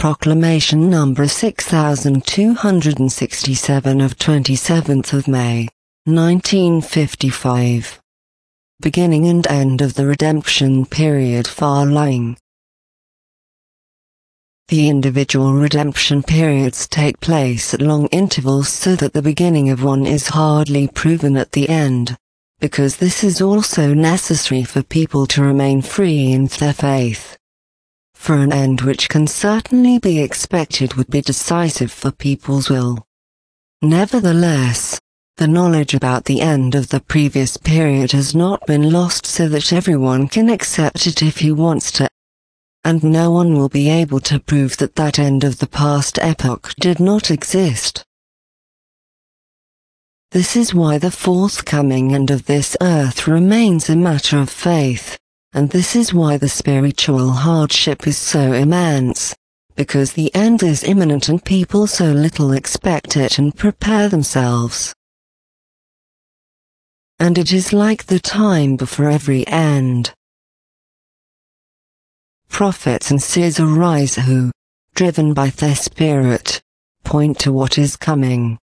Proclamation number 6267 of 27th of May, 1955. Beginning and end of the redemption period far-lying. The individual redemption periods take place at long intervals so that the beginning of one is hardly proven at the end, because this is also necessary for people to remain free in their faith. For an end which can certainly be expected would be decisive for people's will. Nevertheless, the knowledge about the end of the previous period has not been lost so that everyone can accept it if he wants to, and no one will be able to prove that that end of the past epoch did not exist. This is why the forthcoming end of this earth remains a matter of faith, and this is why the spiritual hardship is so immense, because the end is imminent and people so little expect it and prepare themselves. And it is like the time before every end. Prophets and seers arise who, driven by their spirit, point to what is coming.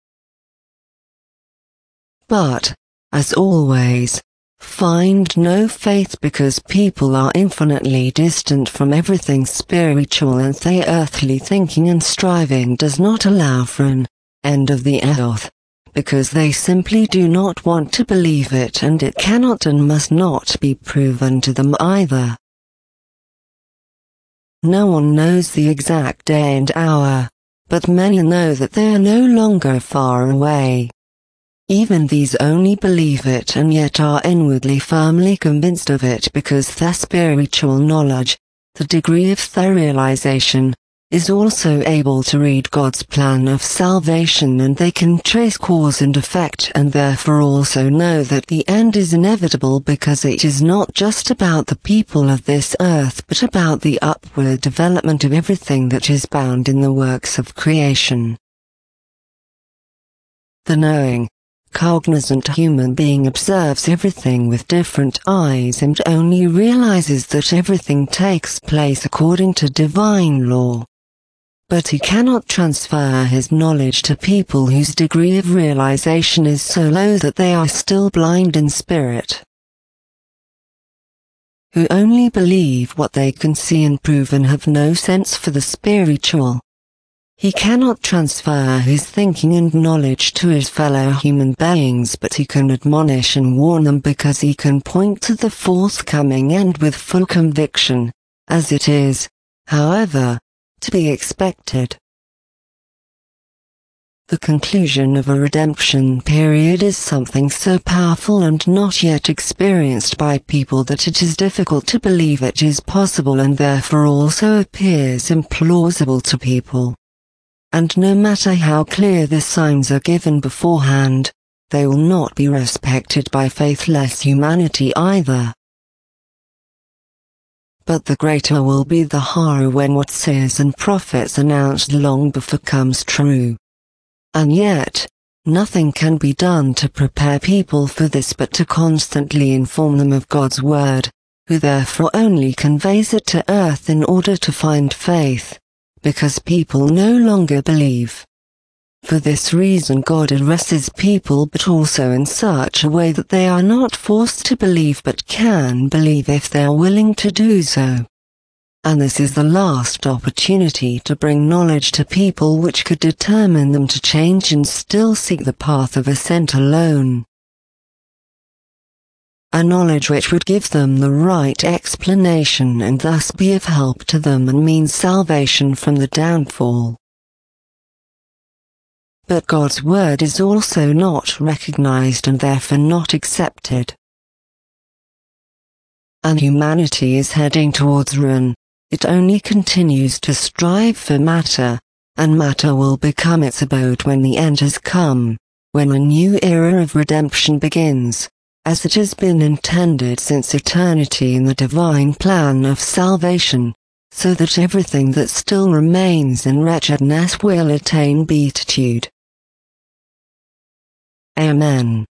But, as always, find no faith because people are infinitely distant from everything spiritual and their earthly thinking and striving does not allow for an end of the earth, because they simply do not want to believe it and it cannot and must not be proven to them either. No one knows the exact day and hour, but many know that they are no longer far away. Even these only believe it and yet are inwardly firmly convinced of it because their spiritual knowledge, the degree of their realization, is also able to read God's plan of salvation and they can trace cause and effect and therefore also know that the end is inevitable because it is not just about the people of this earth but about the upward development of everything that is bound in the works of creation. The knowing, cognizant human being observes everything with different eyes and only realizes that everything takes place according to divine law. But he cannot transfer his knowledge to people whose degree of realization is so low that they are still blind in spirit, who only believe what they can see and prove and have no sense for the spiritual. He cannot transfer his thinking and knowledge to his fellow human beings, but he can admonish and warn them because he can point to the forthcoming end with full conviction, as it is, however, to be expected. The conclusion of a redemption period is something so powerful and not yet experienced by people that it is difficult to believe it is possible and therefore also appears implausible to people. And no matter how clear the signs are given beforehand, they will not be respected by faithless humanity either. But the greater will be the horror when what seers and prophets announced long before comes true. And yet, nothing can be done to prepare people for this but to constantly inform them of God's word, who therefore only conveys it to earth in order to find faith, because people no longer believe. For this reason God addresses people but also in such a way that they are not forced to believe but can believe if they are willing to do so. And this is the last opportunity to bring knowledge to people which could determine them to change and still seek the path of ascent alone. A knowledge which would give them the right explanation and thus be of help to them and means salvation from the downfall. But God's word is also not recognized and therefore not accepted. And humanity is heading towards ruin. It only continues to strive for matter, and matter will become its abode when the end has come, when a new era of redemption begins, as it has been intended since eternity in the divine plan of salvation, so that everything that still remains in wretchedness will attain beatitude. Amen.